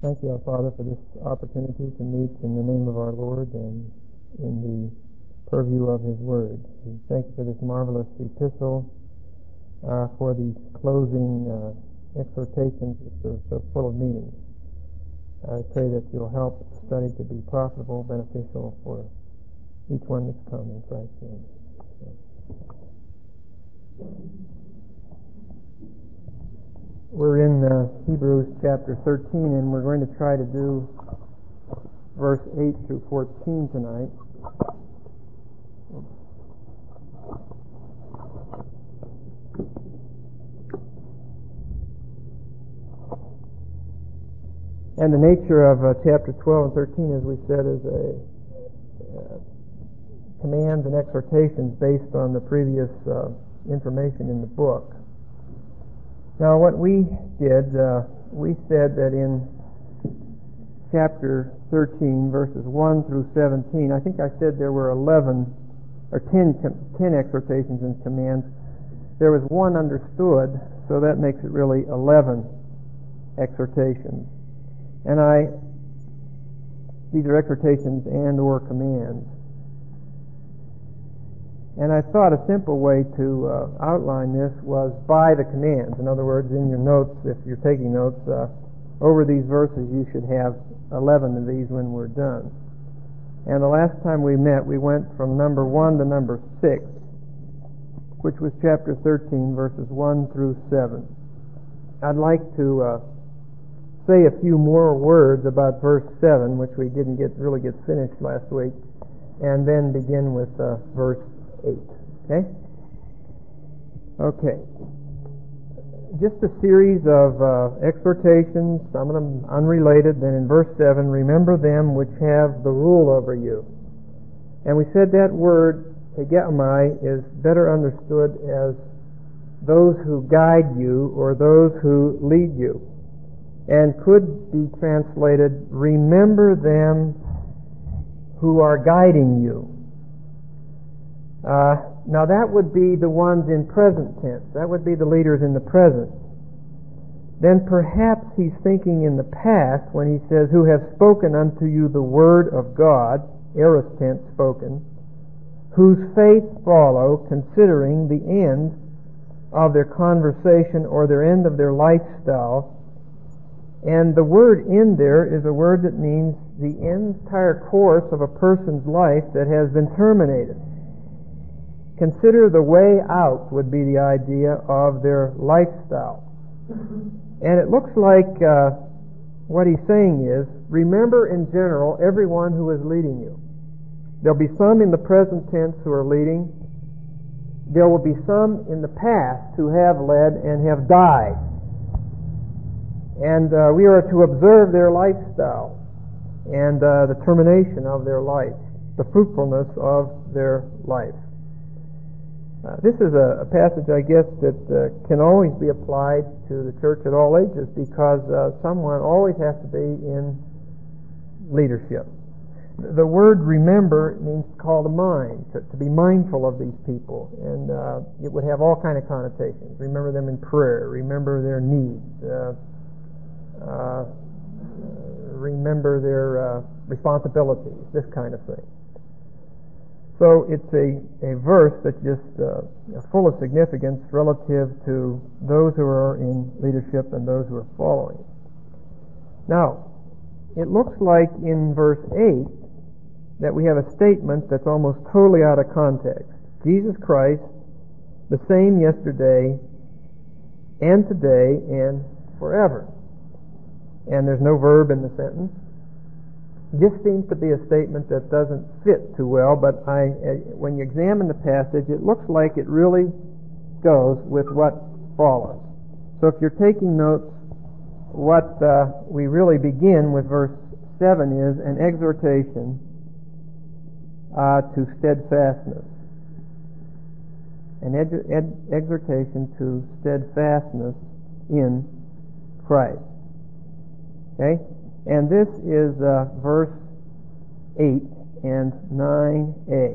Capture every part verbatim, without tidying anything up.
Thank you, our Father, for this opportunity to meet in the name of our Lord and in the purview of His Word. We thank you for this marvelous epistle, uh, for these closing uh, exhortations which are so full of meaning. I pray that you'll help the study to be profitable, beneficial for each one that's come in Christ's name. We're in uh, Hebrews chapter thirteen, and we're going to try to do verse eight through fourteen tonight. And the nature of uh, chapter twelve and thirteen, as we said, is a uh, commands and exhortations based on the previous uh, information in the book. Now, what we did, uh, we said that in chapter thirteen, verses one through seventeen, I think I said there were eleven or ten, ten exhortations and commands. There was one understood, so that makes it really eleven exhortations. And I, these are exhortations and or commands. And I thought a simple way to uh, outline this was by the commands. In other words, in your notes, if you're taking notes, uh, over these verses you should have eleven of these when we're done. And the last time we met, we went from number one to number six, which was chapter thirteen, verses one through seven. I'd like to uh, say a few more words about verse seven, which we didn't get really get finished last week, and then begin with uh, verse eight. Okay? Okay. Just a series of uh, exhortations, some of them unrelated. Then in verse seven, remember them which have the rule over you. And we said that word, hegemai, is better understood as those who guide you or those who lead you, and could be translated, remember them who are guiding you. Uh, now that would be the ones in present tense. That would be the leaders in the present. Then perhaps he's thinking in the past when he says, who have spoken unto you the word of God, aorist tense spoken, whose faith follow, considering the end of their conversation or their end of their lifestyle. And the word in there is a word that means the entire course of a person's life that has been terminated. Consider the way out would be the idea of their lifestyle. And it looks like uh, what he's saying is, remember in general everyone who is leading you. There'll be some in the present tense who are leading. There will be some in the past who have led and have died. And uh, we are to observe their lifestyle and uh, the termination of their life, the fruitfulness of their life. Uh, this is a, a passage, I guess, that uh, can always be applied to the church at all ages, because uh, someone always has to be in leadership. The word remember means to call to mind, to, to be mindful of these people, and uh, it would have all kind of connotations. Remember them in prayer, remember their needs, uh, uh, remember their uh, responsibilities, this kind of thing. So it's a, a verse that's just uh, full of significance relative to those who are in leadership and those who are following. Now, it looks like in verse eight that we have a statement that's almost totally out of context. Jesus Christ, the same yesterday and today and forever. And there's no verb in the sentence. This seems to be a statement that doesn't fit too well, but I, when you examine the passage, it looks like it really goes with what follows. So if you're taking notes, what uh, we really begin with verse seven is an exhortation uh, to steadfastness. An ed- ed- exhortation to steadfastness in Christ. Okay? And this is uh, verse eight and nine a.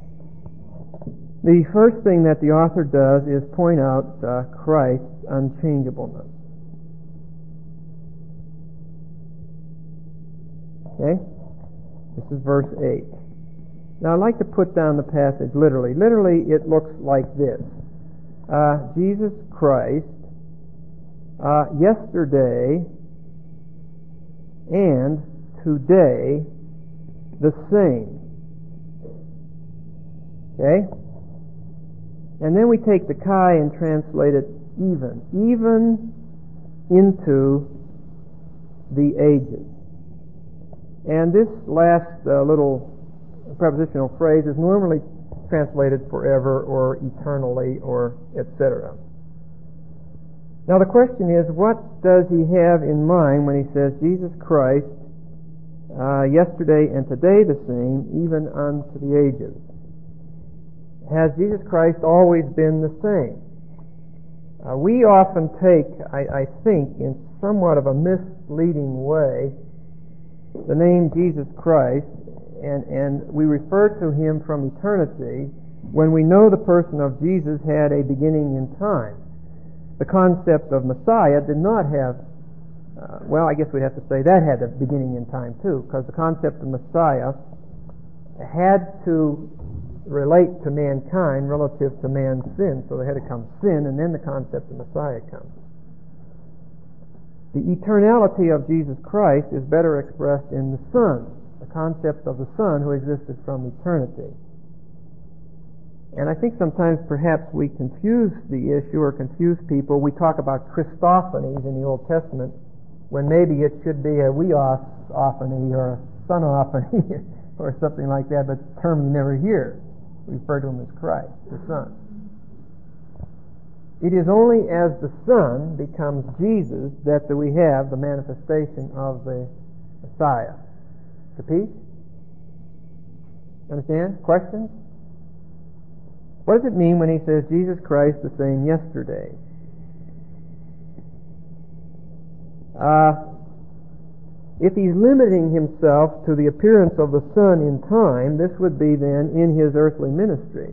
The first thing that the author does is point out uh, Christ's unchangeableness. Okay? This is verse eight. Now I'd like to put down the passage literally. Literally it looks like this. Uh, Jesus Christ, uh, yesterday and today the same. Okay? And then we take the chi and translate it even. Even into the ages. And this last uh, little prepositional phrase is normally translated forever or eternally or et cetera. Now the question is, what does he have in mind when he says Jesus Christ uh, yesterday and today the same, even unto the ages? Has Jesus Christ always been the same? Uh, we often take, I, I think, in somewhat of a misleading way, the name Jesus Christ, and, and we refer to him from eternity when we know the person of Jesus had a beginning in time. The concept of Messiah did not have, uh, well, I guess we'd have to say that had a beginning in time too, because the concept of Messiah had to relate to mankind relative to man's sin. So there had to come sin, and then the concept of Messiah comes. The eternality of Jesus Christ is better expressed in the Son, the concept of the Son who existed from eternity. And I think sometimes perhaps we confuse the issue or confuse people. We talk about Christophanies in the Old Testament when maybe it should be a weosophany or a sonophany or something like that, but the term you never hear. We refer to him as Christ, the Son. It is only as the Son becomes Jesus that we have the manifestation of the Messiah. Repeat? Understand? Questions? What does it mean when he says Jesus Christ the same yesterday? Uh, if he's limiting himself to the appearance of the Son in time, this would be then in his earthly ministry.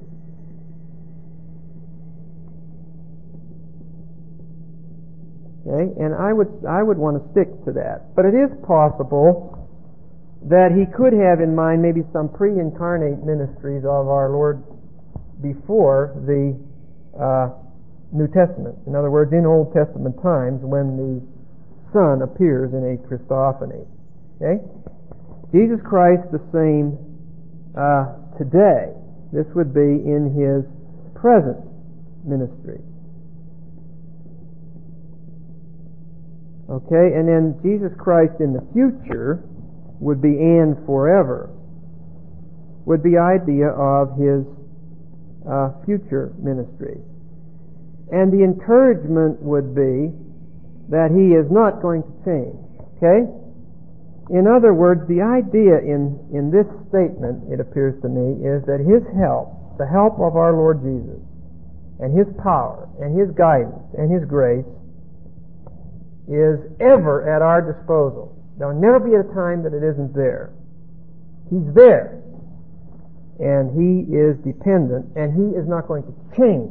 Okay? And I would I would want to stick to that. But it is possible that he could have in mind maybe some pre-incarnate ministries of our Lord before the uh, New Testament. In other words, in Old Testament times when the Son appears in a Christophany. Okay? Jesus Christ the same uh, today. This would be in his present ministry. Okay, and then Jesus Christ in the future would be and forever, would be idea of his uh, future ministry. And the encouragement would be that he is not going to change. Okay? In other words, the idea in, in this statement, it appears to me, is that his help, the help of our Lord Jesus, and his power, and his guidance, and his grace, is ever at our disposal. There will never be a time that it isn't there. He's there. And he is dependent, and he is not going to change.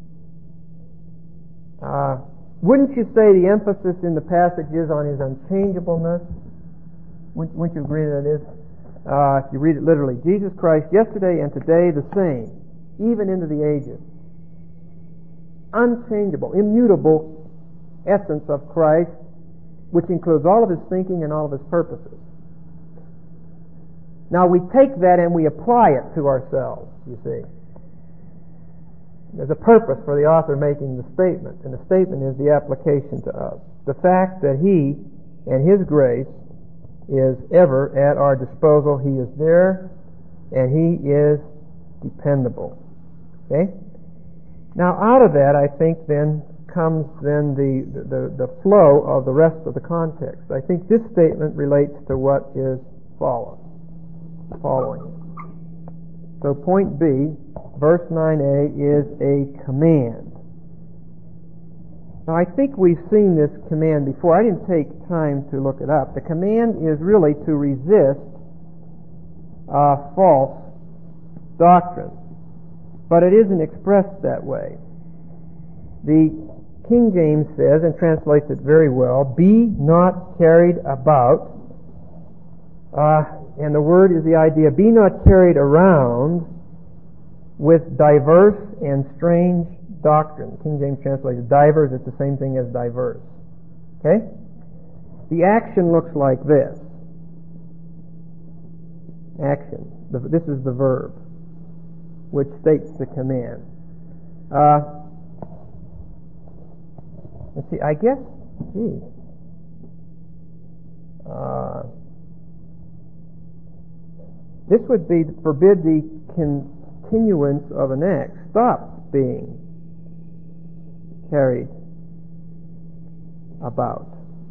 Uh, wouldn't you say the emphasis in the passage is on his unchangeableness? Wouldn't, wouldn't you agree that it is? Uh, if you read it literally, Jesus Christ yesterday and today the same, even into the ages. Unchangeable, immutable essence of Christ, which includes all of his thinking and all of his purposes. Now we take that and we apply it to ourselves, you see. There's a purpose for the author making the statement, and the statement is the application to us. The fact that he and his grace is ever at our disposal. He is there, and he is dependable. Okay? Now out of that, I think then comes then the, the, the flow of the rest of the context. I think this statement relates to what is follow, following. So point B, verse nine a, is a command. Now I think we've seen this command before. I didn't take time to look it up. The command is really to resist uh, false doctrine. But it isn't expressed that way. The King James says, and translates it very well, be not carried about Uh, and the word is the idea, be not carried around with diverse and strange doctrine. King James translates divers, it's the same thing as diverse. Okay? The action looks like this. Action. This is the verb, which states the command. Uh, let's see, I guess, gee. Uh, this would be forbid the continuance of an act. Stop being carried about.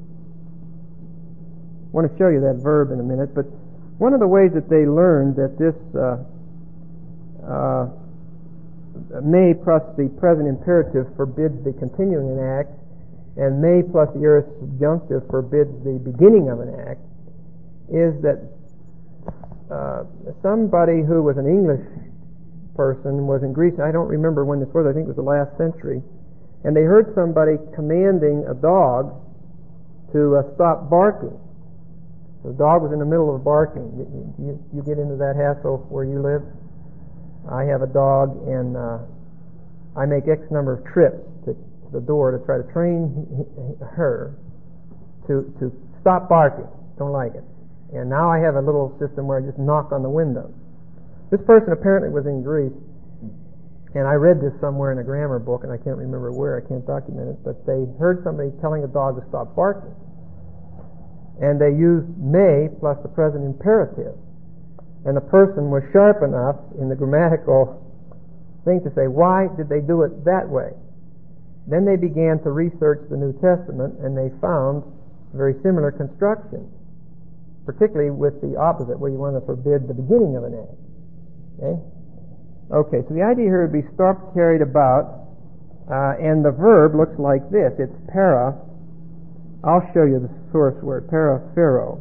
I want to show you that verb in a minute, but one of the ways that they learned that this uh, uh, may plus the present imperative forbids the continuing an act, and may plus the aorist subjunctive forbids the beginning of an act, is that uh, somebody who was an English person was in Greece. I don't remember when this was. I think it was the last century. And they heard somebody commanding a dog to uh, stop barking. The dog was in the middle of barking. You, you, you get into that hassle where you live? I have a dog, and uh, I make X number of trips to the door to try to train her to to stop barking. Don't like it. And now I have a little system where I just knock on the window. This person apparently was in Greece, and I read this somewhere in a grammar book, and I can't remember where. I can't document it, but they heard somebody telling a dog to stop barking. And they used may plus the present imperative. And the person was sharp enough in the grammatical thing to say, why did they do it that way? Then they began to research the New Testament, and they found very similar construction, particularly with the opposite, where you want to forbid the beginning of an act. Okay? Okay, so the idea here would be stopped, carried about, uh, and the verb looks like this. It's para. I'll show you the source word, paraphero.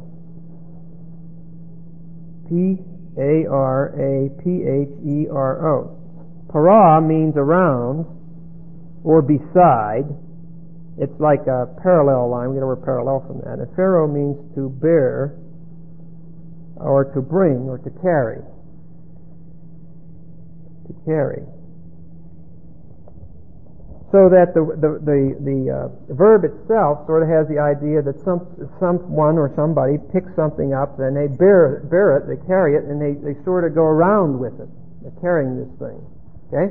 P A R A P H E R O. Para means around or beside. It's like a parallel line. We get the word parallel from that. And phero means to bear or to bring or to carry. To carry. So that the the the, the uh, verb itself sort of has the idea that some someone or somebody picks something up, and they bear bear it, they carry it, and they, they sort of go around with it. They're carrying this thing. Okay?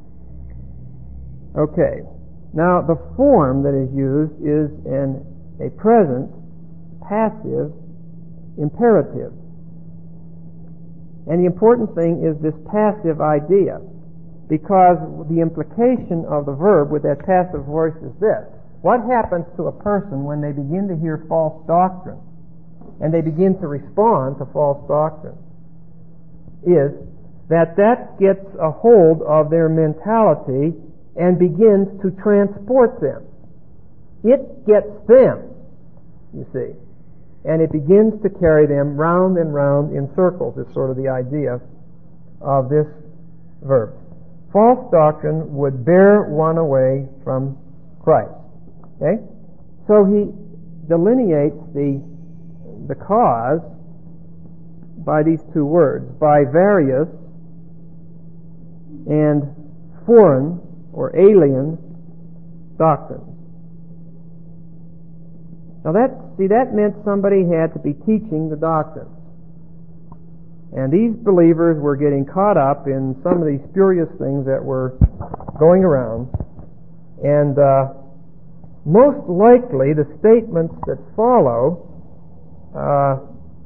Okay. Now the form that is used is an a present passive imperative. And the important thing is this passive idea, because the implication of the verb with that passive voice is this. What happens to a person when they begin to hear false doctrine and they begin to respond to false doctrine is that that gets a hold of their mentality and begins to transport them. It gets them, you see, and it begins to carry them round and round in circles. It's sort of the idea of this verb. False doctrine would bear one away from Christ. Okay? So he delineates the the cause by these two words, by various and foreign or alien doctrine. Now that, see, that meant somebody had to be teaching the doctrine. And these believers were getting caught up in some of these spurious things that were going around. And uh, most likely the statements that follow uh,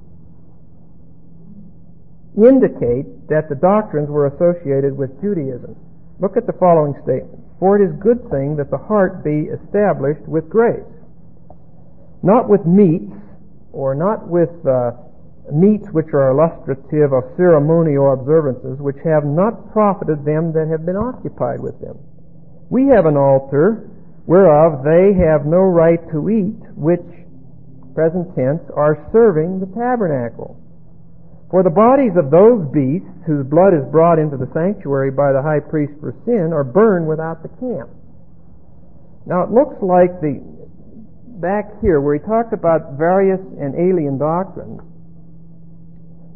indicate that the doctrines were associated with Judaism. Look at the following statement. For it is a good thing that the heart be established with grace, not with meats, or not with uh, meats which are illustrative of ceremonial observances, which have not profited them that have been occupied with them. We have an altar whereof they have no right to eat, which, present tense, are serving the tabernacle. For the bodies of those beasts whose blood is brought into the sanctuary by the high priest for sin are burned without the camp. Now it looks like the back here where he talked about various and alien doctrines,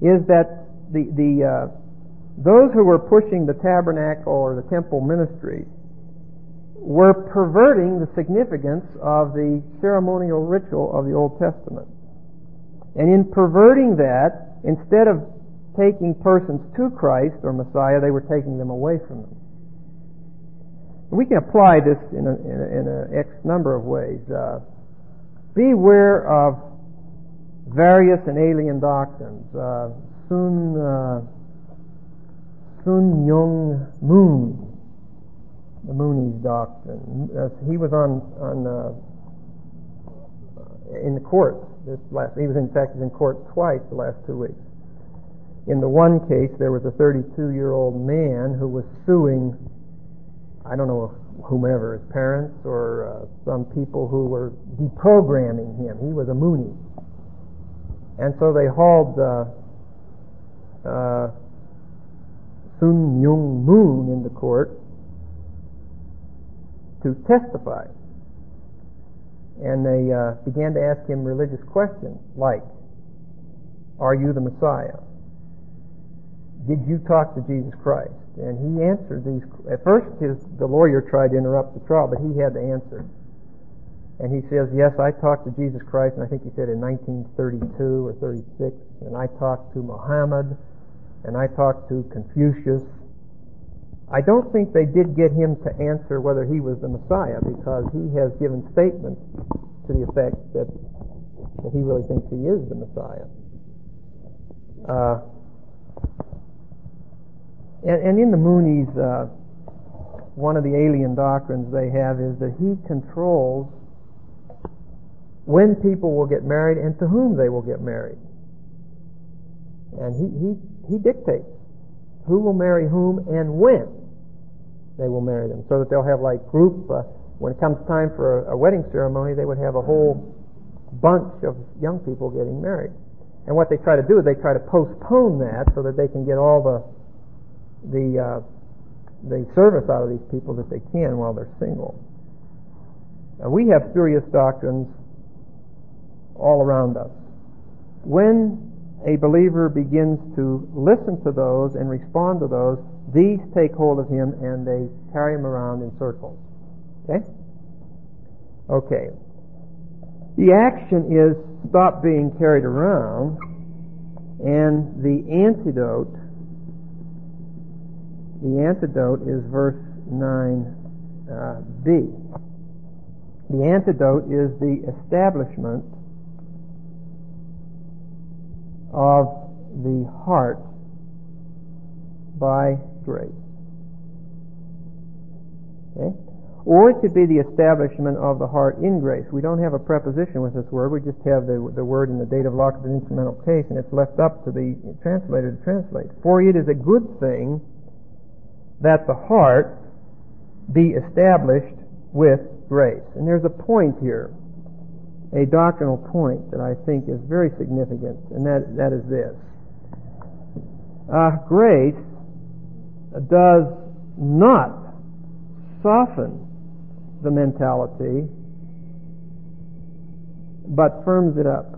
is that the the uh, those who were pushing the tabernacle or the temple ministry were perverting the significance of the ceremonial ritual of the Old Testament. And in perverting that, instead of taking persons to Christ or Messiah, they were taking them away from them. We can apply this in a, in a, in a X number of ways. Uh, beware of various and alien doctrines. Uh, Sun uh, Sun Myung Moon, the Moonies doctrine. Uh, he was on on uh, in the court this last. He was in fact in court twice the last two weeks. In the one case, there was a thirty-two-year-old man who was suing, I don't know whomever, his parents or uh, some people who were deprogramming him. He was a Moonie. And so they hauled uh, uh, Sun Myung Moon into court to testify. And they uh, began to ask him religious questions like, are you the Messiah? Did you talk to Jesus Christ? And he answered these. At first, his, the lawyer tried to interrupt the trial, but he had to answer. And he says, yes, I talked to Jesus Christ, and I think he said in nineteen thirty-two or thirty-six, and I talked to Muhammad, and I talked to Confucius. I don't think they did get him to answer whether he was the Messiah, because he has given statements to the effect that, that he really thinks he is the Messiah. Uh, And, and in the Moonies, uh, one of the alien doctrines they have is that he controls when people will get married and to whom they will get married. And he, he, he dictates who will marry whom and when they will marry them, so that they'll have like group, uh, when it comes time for a, a wedding ceremony, they would have a whole bunch of young people getting married. And what they try to do is they try to postpone that so that they can get all the the uh, the service out of these people that they can while they're single. Now, we have spurious doctrines all around us. When a believer begins to listen to those and respond to those, these take hold of him and they carry him around in circles. Okay? Okay. The action is stop being carried around, and the antidote The antidote is verse nine b. The antidote is the establishment of the heart by grace. Okay? Or it could be the establishment of the heart in grace. We don't have a preposition with this word. We just have the, the word in the dative locative instrumental case, and it's left up to the translator to translate. For it is a good thing that the heart be established with grace. And there's a point here, a doctrinal point that I think is very significant, and that, that is this. Uh, grace does not soften the mentality, but firms it up.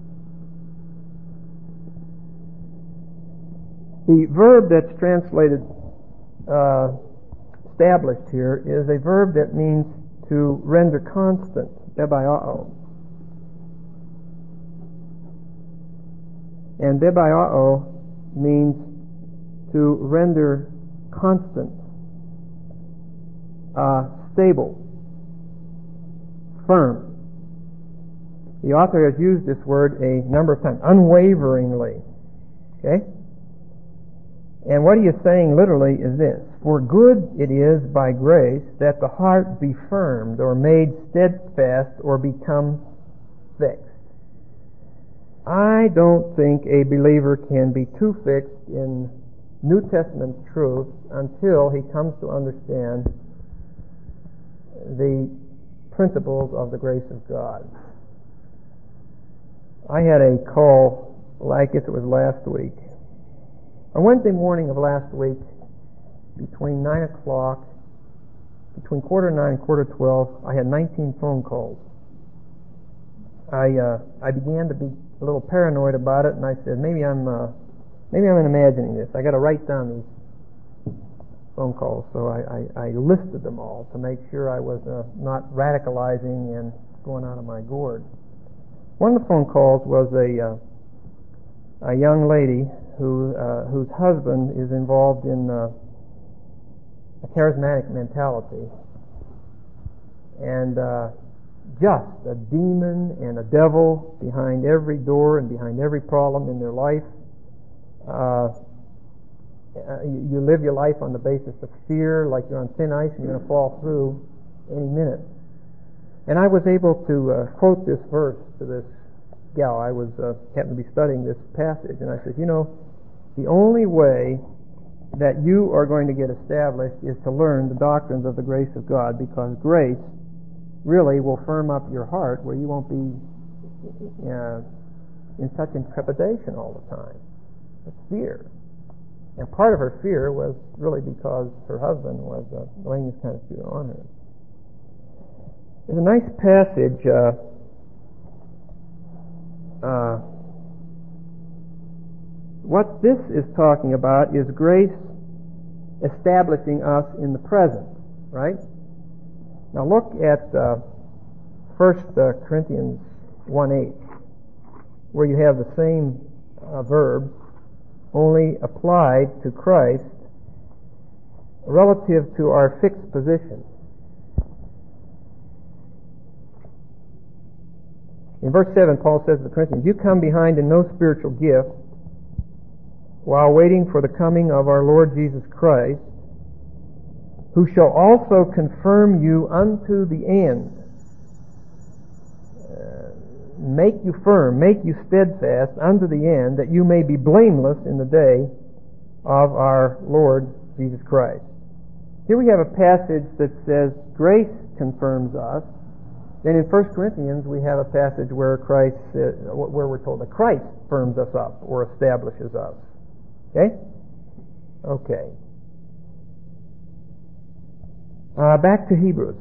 The verb that's translated Uh, established here is a verb that means to render constant, debaiao. And debaiao means to render constant, uh, stable, firm. The author has used this word a number of times, unwaveringly. Okay? And what he is saying literally is this: for good it is by grace that the heart be firmed or made steadfast or become fixed. I don't think a believer can be too fixed in New Testament truth until he comes to understand the principles of the grace of God. I had a call, well, I guess it was last week. On Wednesday morning of last week, between nine o'clock, between quarter nine and quarter twelve, I had nineteen phone calls. I uh, I began to be a little paranoid about it, and I said, maybe I'm uh, maybe I'm imagining this. I got to write down these phone calls, so I, I, I listed them all to make sure I was uh, not radicalizing and going out of my gourd. One of the phone calls was a uh, a young lady who uh, whose husband is involved in uh, a charismatic mentality, and uh, just a demon and a devil behind every door and behind every problem in their life. Uh, you, you live your life on the basis of fear, like you're on thin ice and you're going to fall through any minute. And I was able to uh, quote this verse to this gal. I was uh, happened to be studying this passage, and I said, you know, the only way that you are going to get established is to learn the doctrines of the grace of God, because grace really will firm up your heart where you won't be uh, in such intrepidation all the time. It's fear. And part of her fear was really because her husband was uh, laying this kind of fear on her. There's a nice passage uh, uh, what this is talking about is grace establishing us in the present, right? Now look at uh, First uh, Corinthians one eight, where you have the same uh, verb, only applied to Christ relative to our fixed position. In verse seven, Paul says to the Corinthians, you come behind in no spiritual gift, while waiting for the coming of our Lord Jesus Christ, who shall also confirm you unto the end. Uh, make you firm, make you steadfast unto the end, that you may be blameless in the day of our Lord Jesus Christ. Here we have a passage that says grace confirms us. Then in First Corinthians we have a passage where Christ, uh, where we're told that Christ firms us up or establishes us. Okay? Okay. Uh, back to Hebrews.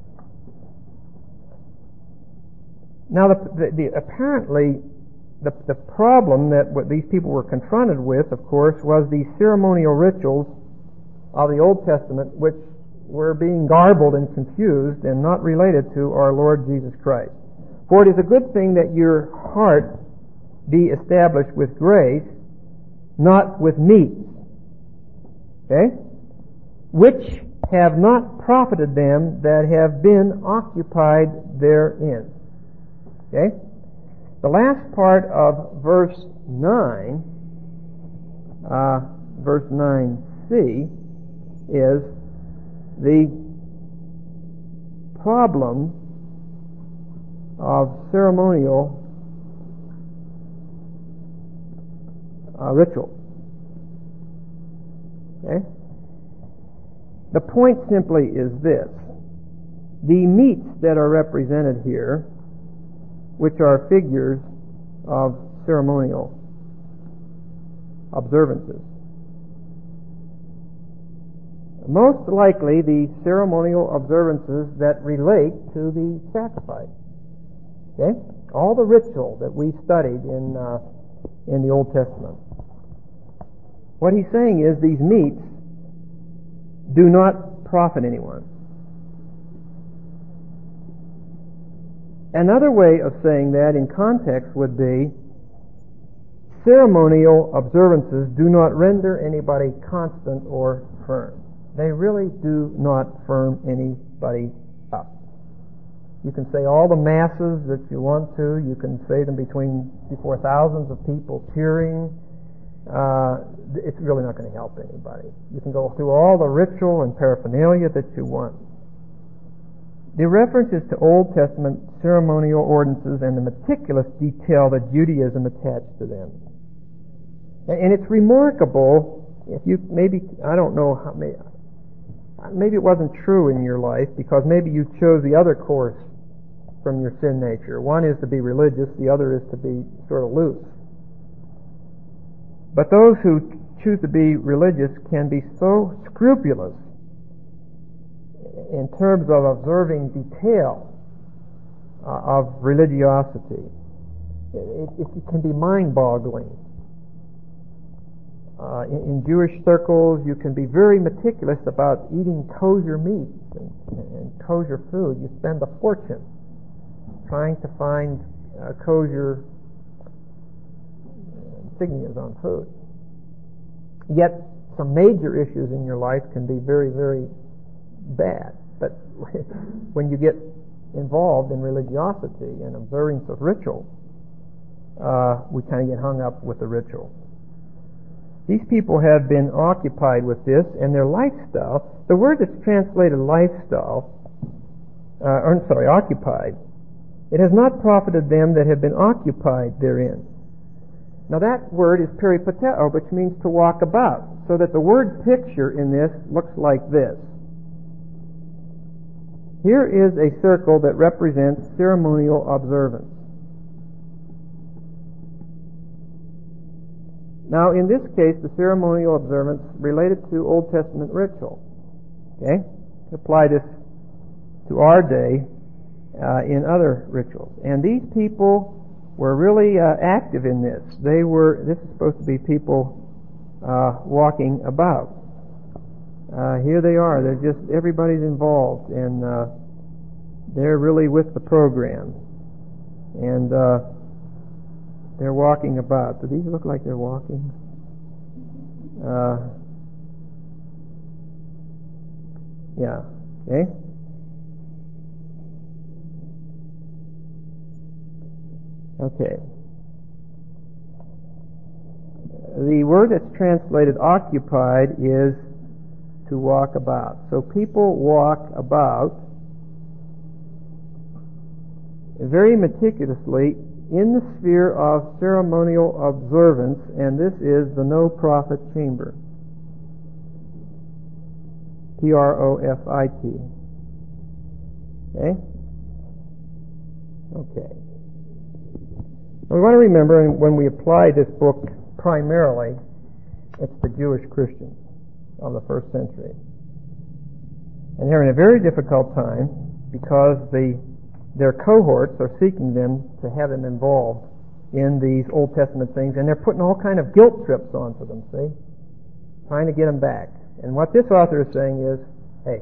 Now, the, the, the, apparently, the, the problem that what these people were confronted with, of course, was the ceremonial rituals of the Old Testament, which were being garbled and confused and not related to our Lord Jesus Christ. For it is a good thing that your heart be established with grace, not with meats, okay, which have not profited them that have been occupied therein. Okay? The last part of verse nine, uh, verse nine c, is the problem of ceremonial Uh, ritual. Okay? The point simply is this. The meats that are represented here, which are figures of ceremonial observances, most likely the ceremonial observances that relate to the sacrifice. Okay? All the ritual that we studied in uh, in the Old Testament. What he's saying is these meats do not profit anyone. Another way of saying that in context would be ceremonial observances do not render anybody constant or firm. They really do not firm anybody up. You can say all the masses that you want to. You can say them between before thousands of people cheering. Uh, it's really not going to help anybody. You can go through all the ritual and paraphernalia that you want. The reference is to Old Testament ceremonial ordinances and the meticulous detail that Judaism attached to them. And it's remarkable. If you maybe I don't know how maybe, maybe it wasn't true in your life because maybe you chose the other course from your sin nature. One is to be religious, the other is to be sort of loose. But those who choose to be religious can be so scrupulous in terms of observing detail uh, of religiosity. It, it, it can be mind-boggling. Uh, in, in Jewish circles, you can be very meticulous about eating kosher meats and, and kosher food. You spend a fortune trying to find uh, kosher insignias on food. Yet, some major issues in your life can be very, very bad. But when you get involved in religiosity and observance of ritual, uh, we kind of get hung up with the ritual. These people have been occupied with this, and their lifestyle, the word that's translated lifestyle, uh, or, sorry, occupied, it has not profited them that have been occupied therein. Now that word is peripateo, which means to walk about, so that the word picture in this looks like this. Here is a circle that represents ceremonial observance. Now, in this case, the ceremonial observance related to Old Testament ritual. Okay? Apply this to our day uh, in other rituals. And these people were really uh, active in this. They were, this is supposed to be people uh, walking about. Uh, here they are. They're just, everybody's involved, and uh, they're really with the program. And uh, they're walking about. Do these look like they're walking? Uh, yeah. Okay. Okay. The word that's translated occupied is to walk about. So people walk about very meticulously in the sphere of ceremonial observance, and this is the no-profit chamber. P R O F I T. Okay? Okay. We want to remember when we apply this book primarily, it's the Jewish Christians of the first century. And they're in a very difficult time because the their cohorts are seeking them to have them involved in these Old Testament things, and they're putting all kind of guilt trips onto them, see? Trying to get them back. And what this author is saying is, hey,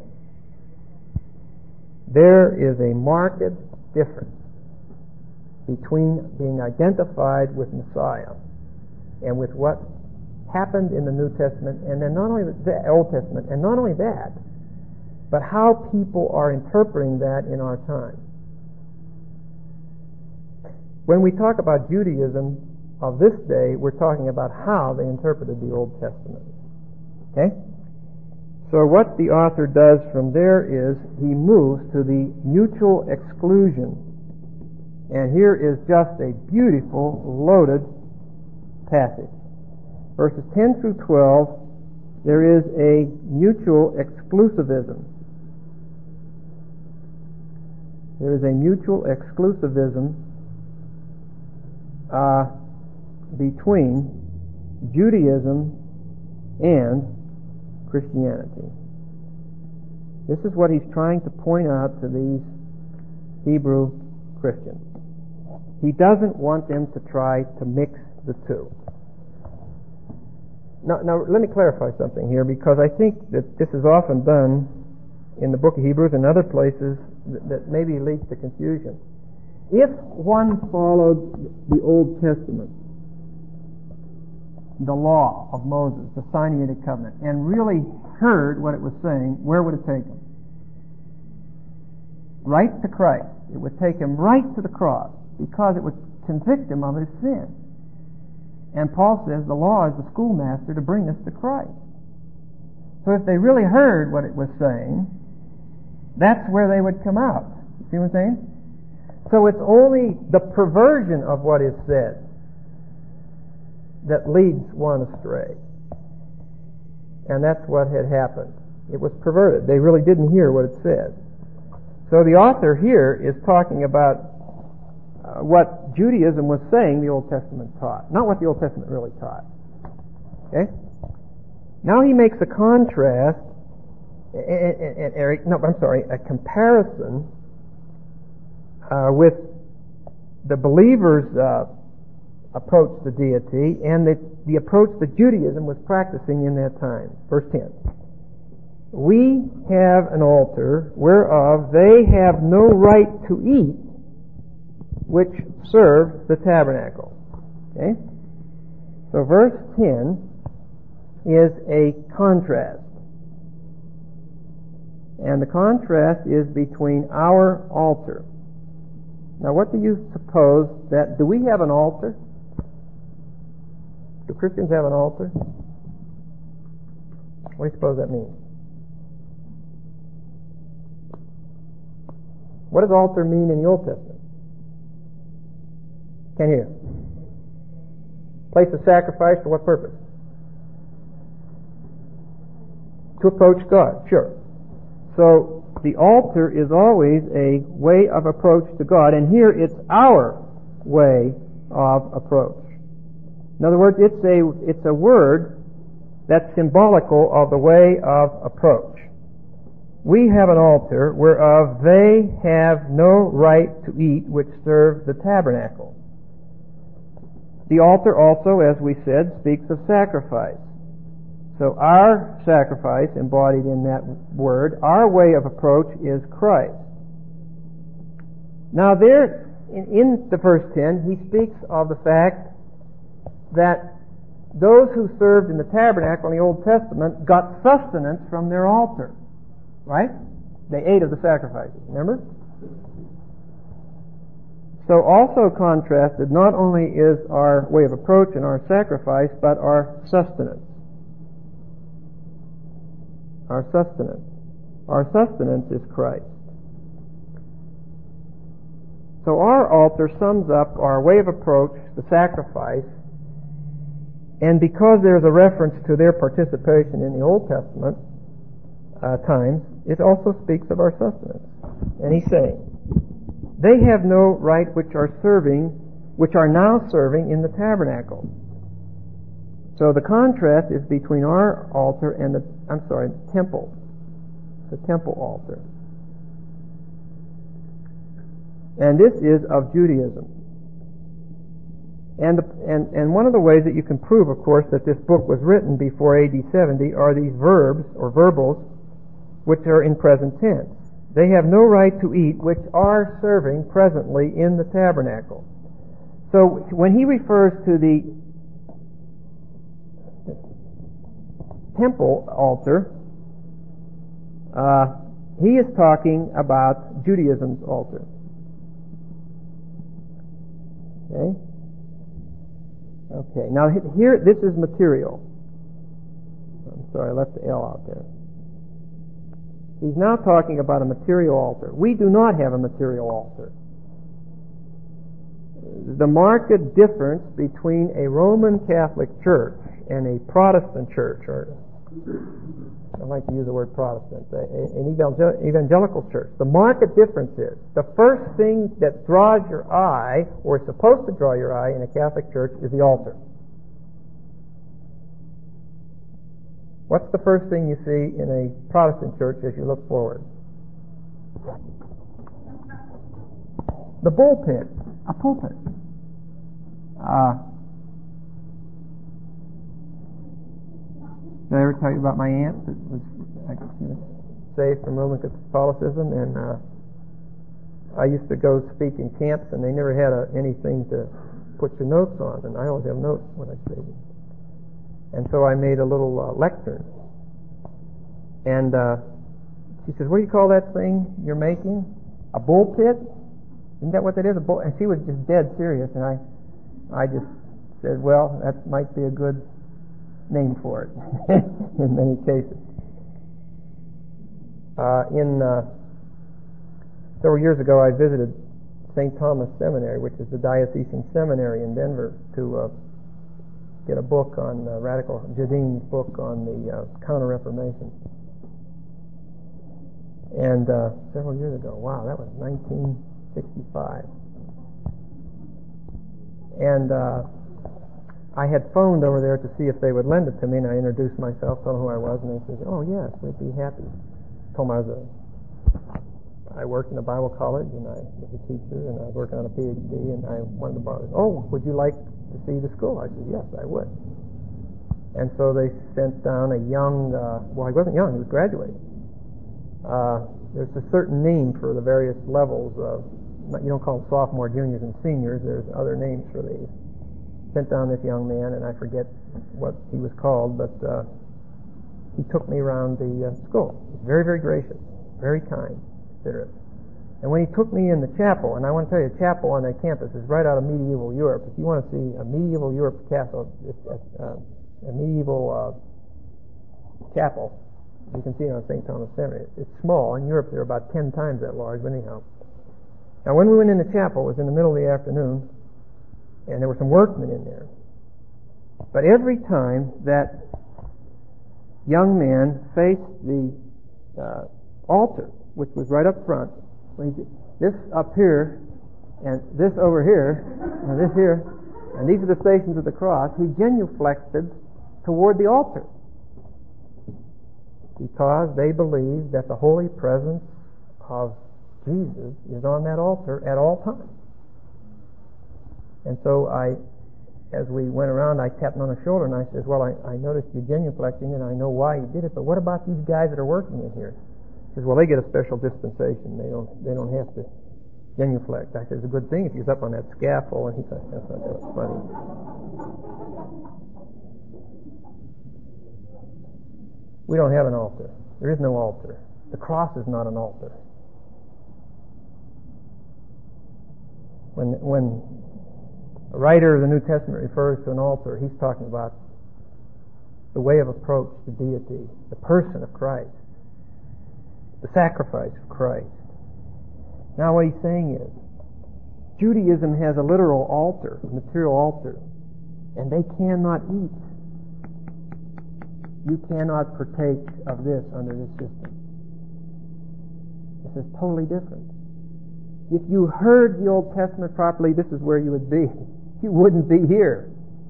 there is a marked difference between being identified with Messiah and with what happened in the New Testament, and then not only the Old Testament, and not only that, but how people are interpreting that in our time. When we talk about Judaism of this day, we're talking about how they interpreted the Old Testament. Okay? So what the author does from there is he moves to the mutual exclusion. And here is just a beautiful, loaded passage. Verses ten through twelve, there is a mutual exclusivism. There is a mutual exclusivism Uh, between Judaism and Christianity. This is what he's trying to point out to these Hebrew Christians. He doesn't want them to try to mix the two. Now, now let me clarify something here, because I think that this is often done in the book of Hebrews and other places that, that maybe leads to confusion. If one followed the Old Testament, the law of Moses, the Sinaitic covenant, and really heard what it was saying, where would it take him? Right to Christ. It would take him right to the cross, because it would convict him of his sin. And Paul says the law is the schoolmaster to bring us to Christ. So if they really heard what it was saying, that's where they would come out. See what I'm saying? So it's only the perversion of what is said that leads one astray. And that's what had happened. It was perverted. They really didn't hear what it said. So the author here is talking about uh, what Judaism was saying the Old Testament taught, not what the Old Testament really taught. Okay? Now he makes a contrast, and Eric, no, I'm sorry, a comparison Uh, with the believers' uh, approach the deity and the, the approach that Judaism was practicing in that time. Verse ten. We have an altar whereof they have no right to eat, which serve the tabernacle. Okay? So verse ten is a contrast. And the contrast is between our altar. Now what do you suppose that, do we have an altar? Do Christians have an altar? What do you suppose that means? What does altar mean in the Old Testament? Can't hear. Place of sacrifice for what purpose? To approach God, sure. So the altar is always a way of approach to God, and here it's our way of approach. In other words, it's a it's a word that's symbolical of the way of approach. We have an altar whereof they have no right to eat, which serve the tabernacle. The altar also, as we said, speaks of sacrifice. So our sacrifice, embodied in that word, our way of approach is Christ. Now there, in, in the verse ten, he speaks of the fact that those who served in the tabernacle in the Old Testament got sustenance from their altar. Right? They ate of the sacrifices, remember? So also contrasted, not only is our way of approach and our sacrifice, but our sustenance. Our sustenance. Our sustenance is Christ. So our altar sums up our way of approach, the sacrifice, and because there's a reference to their participation in the Old Testament uh, times, it also speaks of our sustenance. And he's saying, they have no right which are serving, which are now serving in the tabernacle. So the contrast is between our altar and the, I'm sorry, the temple. The temple altar. And this is of Judaism. And, the, and, and one of the ways that you can prove, of course, that this book was written before A D seventy are these verbs, or verbals, which are in present tense. They have no right to eat, which are serving presently in the tabernacle. So when he refers to the temple altar, uh, he is talking about Judaism's altar. Okay? Okay, now here, this is material. I'm sorry, I left the L out there. He's now talking about a material altar. We do not have a material altar. The marked difference between a Roman Catholic church and a Protestant church, or I like to use the word Protestant, an evangelical church, the marked difference is the first thing that draws your eye, or is supposed to draw your eye in a Catholic church, is the altar. What's the first thing you see in a Protestant church as you look forward? The pulpit. A pulpit. Uh, did I ever tell you about my aunt that was saved from Roman Catholicism? And uh, I used to go speak in camps, and they never had a, anything to put your notes on, and I always have notes when I speak. And so I made a little uh, lectern. And uh, she says, what do you call that thing you're making? A bullpit? Isn't that what that is? A bull? And she was just dead serious. And I I just said, well, that might be a good name for it in many cases. Uh, in uh, several years ago, I visited Saint Thomas Seminary, which is the diocesan seminary in Denver, to uh, get a book on uh, Radical Jadin's book on the uh, Counter-Reformation. And uh, several years ago, wow, that was nineteen sixty-five. And uh, I had phoned over there to see if they would lend it to me, and I introduced myself, told them who I was, and they said, oh yes, we'd be happy. Told them I was a I worked in a Bible college, and I was a teacher, and I was working on a P H D, and I wanted to borrow. Oh, would you like to see the school? I said, yes, I would. And so they sent down a young, uh, well, he wasn't young, he was graduating. Uh, there's a certain name for the various levels of, you don't call them sophomore, juniors, and seniors, there's other names for these. Sent down this young man, and I forget what he was called, but uh, he took me around the uh, school. He was very, very gracious, very kind, considerate. And when he took me in the chapel, and I want to tell you, the chapel on that campus is right out of medieval Europe. If you want to see a medieval Europe castle, it's, uh, a medieval uh, chapel, you can see it on Saint Thomas Cemetery. It's small. In Europe, they're about ten times that large, but anyhow. Now, when we went in the chapel, it was in the middle of the afternoon, and there were some workmen in there. But every time that young man faced the uh, altar, which was right up front, this up here, and this over here, and this here, and these are the stations of the cross, he genuflected toward the altar, because they believed that the holy presence of Jesus is on that altar at all times. And so I, as we went around, I tapped him on the shoulder and I said, well, I, I noticed you genuflecting and I know why you did it, but what about these guys that are working in here? He says, well, they get a special dispensation. They don't, they don't have to genuflect. I said, it's a good thing if he's up on that scaffold. And he thought, that's not that funny. We don't have an altar. There is no altar. The cross is not an altar. When, when a writer of the New Testament refers to an altar, he's talking about the way of approach to deity, the person of Christ, the sacrifice of Christ. Now what he's saying is, Judaism has a literal altar, a material altar, and they cannot eat. You cannot partake of this under this system. This is totally different. If you heard the Old Testament properly, this is where you would be. You wouldn't be here.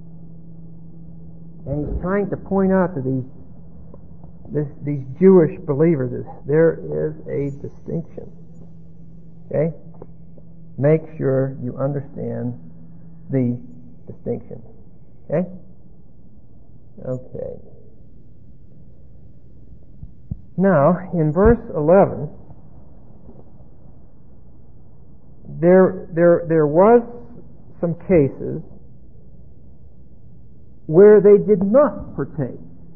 And he's trying to point out to these this, these Jewish believers that there is a distinction. Okay? Make sure you understand the distinction. Okay? Okay. Now, in verse eleven, there, there, there was some cases where they did not partake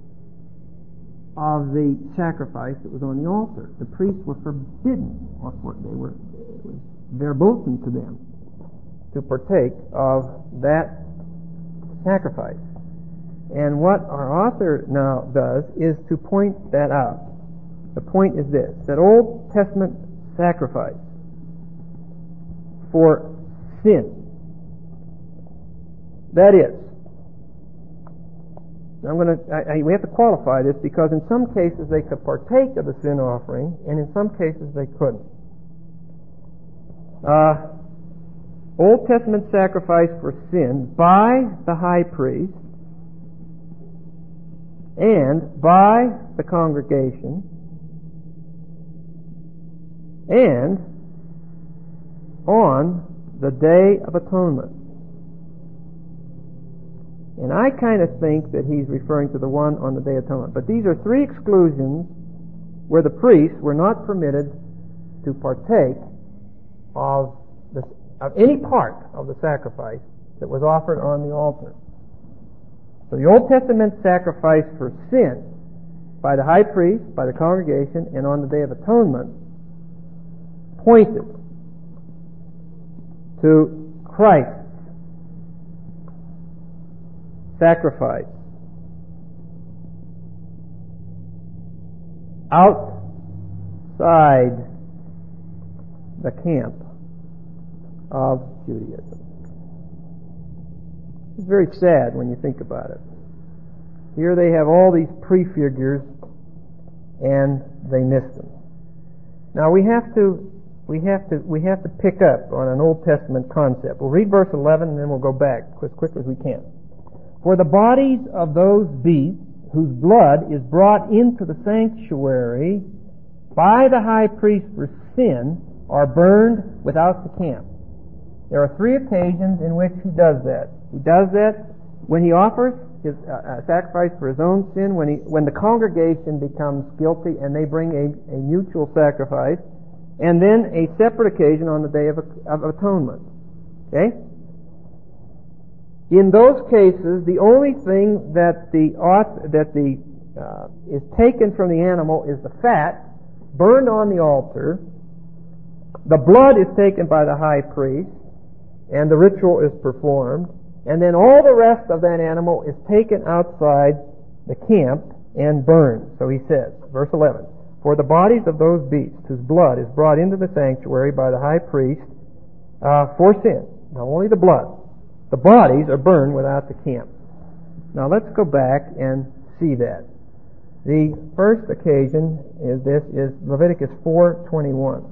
of the sacrifice that was on the altar. The priests were forbidden, or they were, it was verboten to them to partake of that sacrifice. And what our author now does is to point that out. The point is this, that Old Testament sacrifice for sin, that is, I'm going to, I, I, we have to qualify this because in some cases they could partake of the sin offering and in some cases they couldn't. Uh, Old Testament sacrifice for sin by the high priest and by the congregation and on the Day of Atonement. And I kind of think that he's referring to the one on the Day of Atonement. But these are three exclusions where the priests were not permitted to partake of, the, of any part of the sacrifice that was offered on the altar. So the Old Testament sacrifice for sin by the high priest, by the congregation, and on the Day of Atonement pointed to Christ's sacrifice outside the camp of Judaism. It's very sad when you think about it. Here they have all these prefigures and they miss them. Now we have to we have to we have to pick up on an Old Testament concept. We'll read verse eleven and then we'll go back as quickly as we can. For the bodies of those beasts whose blood is brought into the sanctuary by the high priest for sin are burned without the camp. There are three occasions in which he does that. He does that when he offers his uh, uh, sacrifice for his own sin, when he, when the congregation becomes guilty and they bring a, a mutual sacrifice, and then a separate occasion on the Day of, of Atonement. Okay? In those cases, the only thing that the that the uh, is taken from the animal is the fat burned on the altar. The blood is taken by the high priest, and the ritual is performed. And then all the rest of that animal is taken outside the camp and burned. So he says, verse eleven, "For the bodies of those beasts whose blood is brought into the sanctuary by the high priest uh, for sin," not only the blood, the bodies are burned without the camp. Now let's go back and see that. The first occasion is this is Leviticus four twenty-one.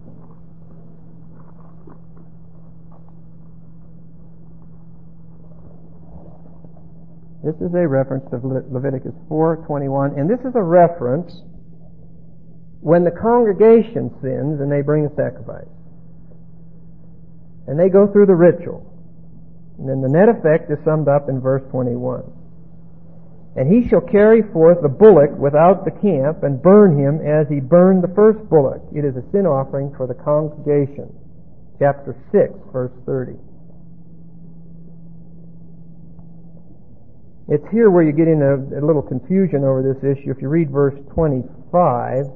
This is a reference to Le- Leviticus four twenty-one, and this is a reference when the congregation sins and they bring a sacrifice. And they go through the ritual. And then the net effect is summed up in verse twenty-one. "And he shall carry forth the bullock without the camp and burn him as he burned the first bullock. It is a sin offering for the congregation." Chapter six, verse thirty. It's here where you get in a, a little confusion over this issue. If you read verse twenty-five,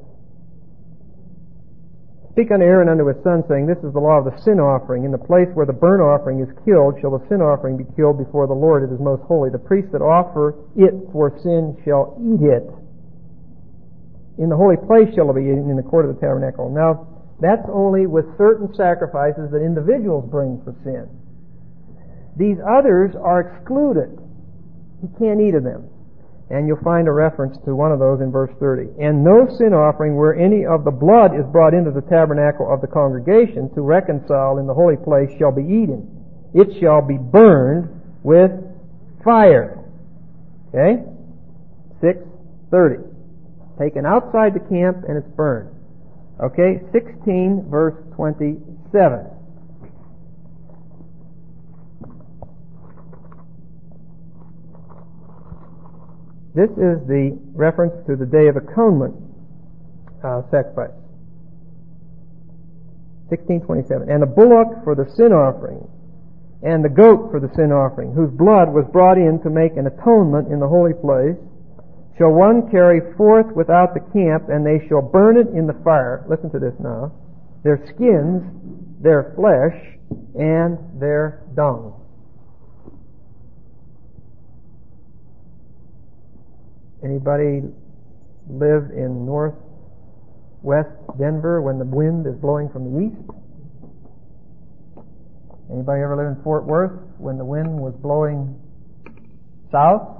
"Speak unto Aaron unto his son, saying, This is the law of the sin offering. In the place where the burnt offering is killed, shall the sin offering be killed before the Lord. It is most holy. The priest that offer it for sin shall eat it. In the holy place shall it be eaten, in the court of the tabernacle." Now, that's only with certain sacrifices that individuals bring for sin. These others are excluded. You can't eat of them. And you'll find a reference to one of those in verse thirty. "And no sin offering where any of the blood is brought into the tabernacle of the congregation to reconcile in the holy place shall be eaten. It shall be burned with fire." Okay? six thirty. Taken outside the camp and it's burned. Okay? sixteen verse twenty-seven. This is the reference to the Day of Atonement uh, sacrifice. sixteen twenty-seven. "And the bullock for the sin offering, and the goat for the sin offering, whose blood was brought in to make an atonement in the holy place, shall one carry forth without the camp, and they shall burn it in the fire." Listen to this now. "Their skins, their flesh, and their dung." Anybody live in northwest Denver when the wind is blowing from the east? Anybody ever live in Fort Worth when the wind was blowing south?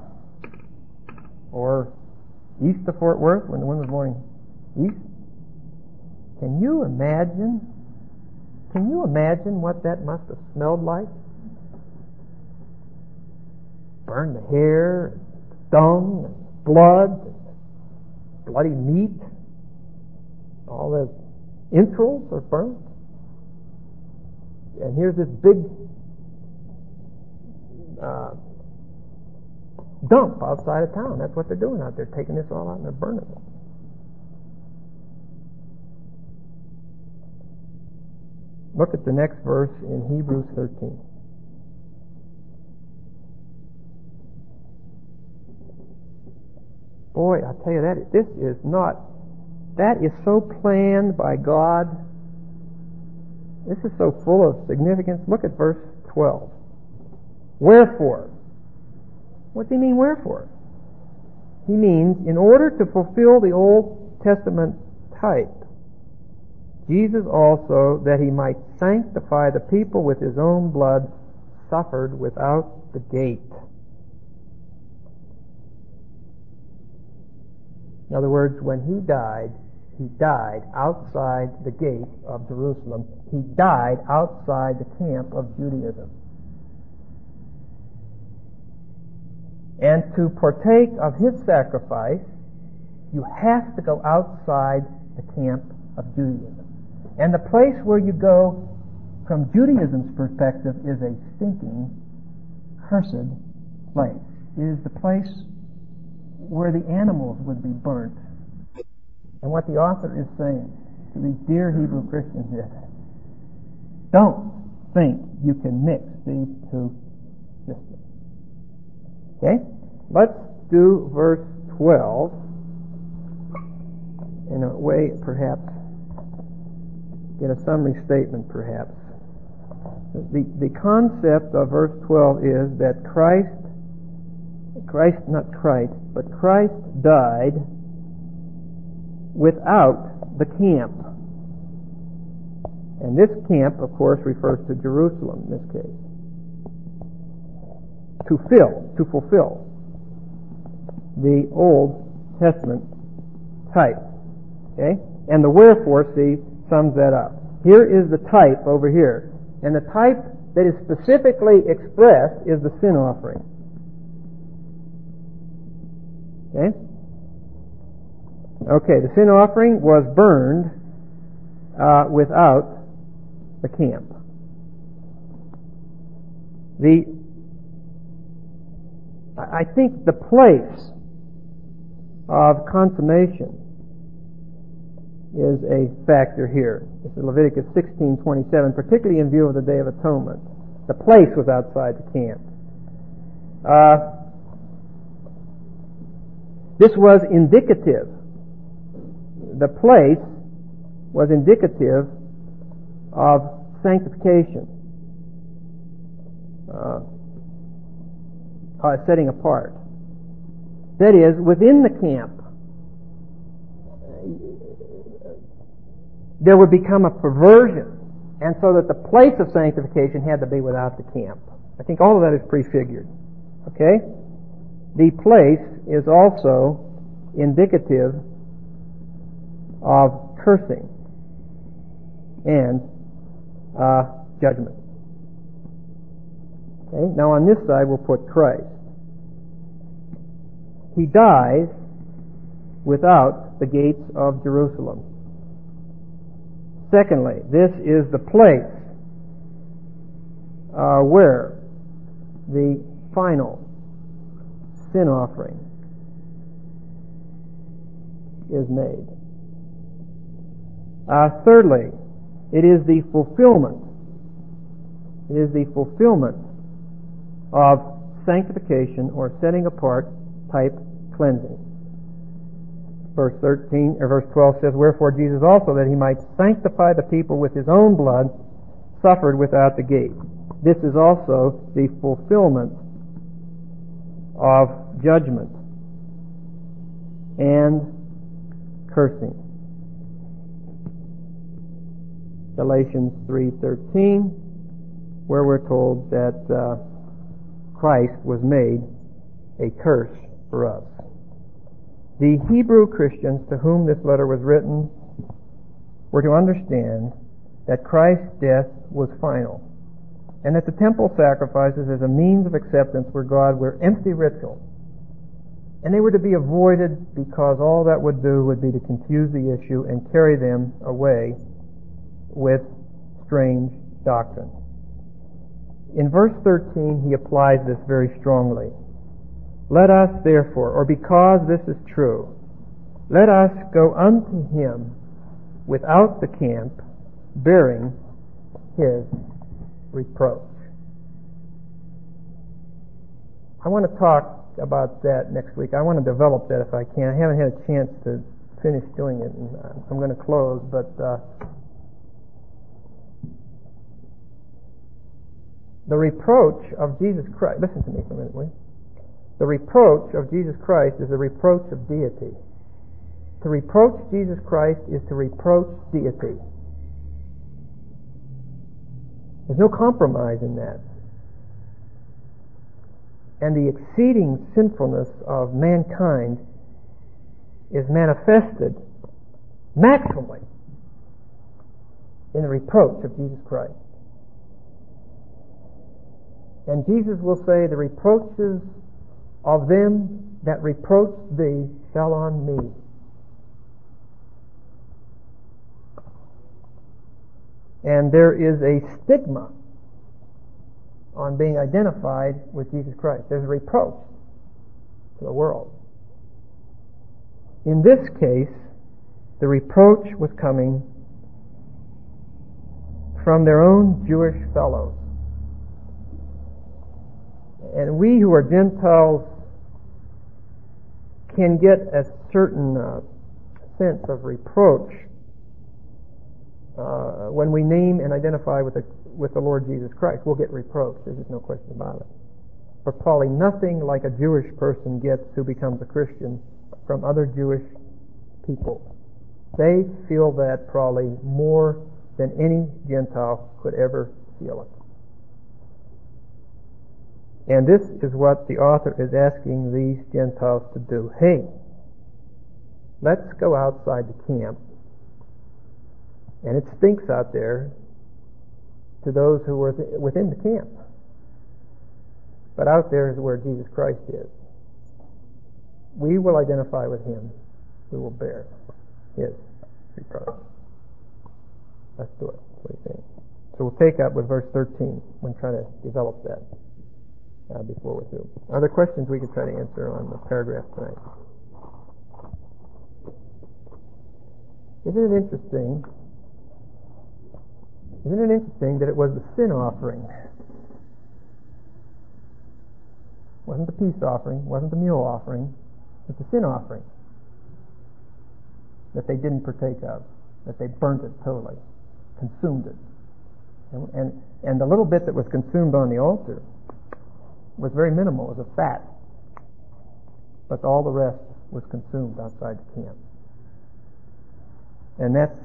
Or east of Fort Worth when the wind was blowing east? Can you imagine? Can you imagine what that must have smelled like? Burned the hair, dung, and blood, bloody meat, all the entrails are burnt. And here's this big uh, dump outside of town. That's what they're doing out there, taking this all out and they're burning it. Look at the next verse in Hebrews thirteen. Boy, I tell you that this is not, that is so planned by God. This is so full of significance. Look at verse twelve. "Wherefore?" What does he mean, wherefore? He means, in order to fulfill the Old Testament type, Jesus also, that he might sanctify the people with his own blood, suffered without the gate. In other words, when he died, he died outside the gate of Jerusalem. He died outside the camp of Judaism. And to partake of his sacrifice, you have to go outside the camp of Judaism. And the place where you go from Judaism's perspective is a stinking, cursed place. It is the place where the animals would be burnt. And what the author is saying to these dear Hebrew Christians is, don't think you can mix these two systems. Okay? Let's do verse twelve in a way, perhaps, get a summary statement, perhaps. The, the concept of verse twelve is that Christ, Christ, not Christ, but Christ died without the camp. And this camp, of course, refers to Jerusalem in this case. To fill, to fulfill the Old Testament type. Okay? And the wherefore, see, sums that up. Here is the type over here. And the type that is specifically expressed is the sin offering. Okay? Okay, the sin offering was burned uh, without the camp. The I think the place of consummation is a factor here. This is Leviticus sixteen twenty-seven, particularly in view of the Day of Atonement. The place was outside the camp. Uh, this was indicative. The place was indicative of sanctification, uh, uh, setting apart. That is, within the camp, there would become a perversion, and so that the place of sanctification had to be without the camp. I think all of that is prefigured. Okay? The place is also indicative of cursing and uh, judgment. Okay? Now on this side we'll put Christ. He dies without the gates of Jerusalem. Secondly, this is the place uh, where the final sin offering is made. Uh, thirdly, it is the fulfillment. It is the fulfillment of sanctification or setting apart type cleansing. Verse thirteen or verse twelve says, "Wherefore Jesus also, that he might sanctify the people with his own blood, suffered without the gate." This is also the fulfillment of judgment and cursing. Galatians three thirteen, where we're told that uh, Christ was made a curse for us. The Hebrew Christians to whom this letter was written were to understand that Christ's death was final, and that the temple sacrifices as a means of acceptance were God were empty ritual, and they were to be avoided because all that would do would be to confuse the issue and carry them away with strange doctrine. In verse thirteen, he applies this very strongly. "Let us therefore, or because this is true, let us go unto him without the camp, bearing his reproach." I want to talk about that next week. I want to develop that if I can. I haven't had a chance to finish doing it, and I'm going to close, but uh, the reproach of Jesus Christ, listen to me for a minute, will you? The reproach of Jesus Christ is a reproach of deity. To reproach Jesus Christ is to reproach deity. There's no compromise in that. And the exceeding sinfulness of mankind is manifested maximally in the reproach of Jesus Christ. And Jesus will say, "The reproaches of them that reproached thee fell on me." And there is a stigma on being identified with Jesus Christ. There's a reproach to the world. In this case, the reproach was coming from their own Jewish fellows. And we who are Gentiles can get a certain uh, sense of reproach uh, when we name and identify with the, with the Lord Jesus Christ. We'll get reproached, there's just no question about it. But probably nothing like a Jewish person gets who becomes a Christian from other Jewish people. They feel that probably more than any Gentile could ever feel it. And this is what the author is asking these Gentiles to do. Hey, let's go outside the camp. And it stinks out there to those who are within the camp. But out there is where Jesus Christ is. We will identify with Him. We will bear His reproach. Let's do it. What do you think? So we'll take up with verse thirteen when trying to develop that uh, before we're through. Are there questions we could try to answer on the paragraph tonight? Isn't it interesting? Isn't it interesting that it was the sin offering? It wasn't the peace offering, wasn't the meal offering, but the sin offering that they didn't partake of, that they burnt it totally, consumed it. And, and, and the little bit that was consumed on the altar was very minimal, it was a fat. But all the rest was consumed outside the camp. And that's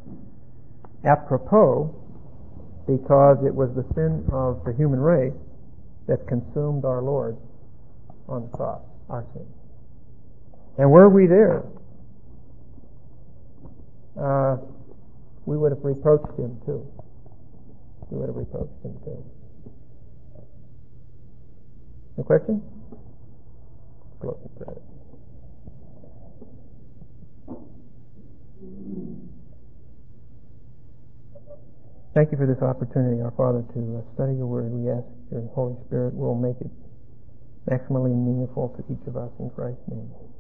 apropos because it was the sin of the human race that consumed our Lord on the cross, our sin. And were we there, uh, we would have reproached Him too. We would have reproached Him too. No question? Close the prayer. Thank you for this opportunity, our Father, to uh, study Your Word. We ask Your Holy Spirit will make it maximally meaningful to each of us in Christ's name.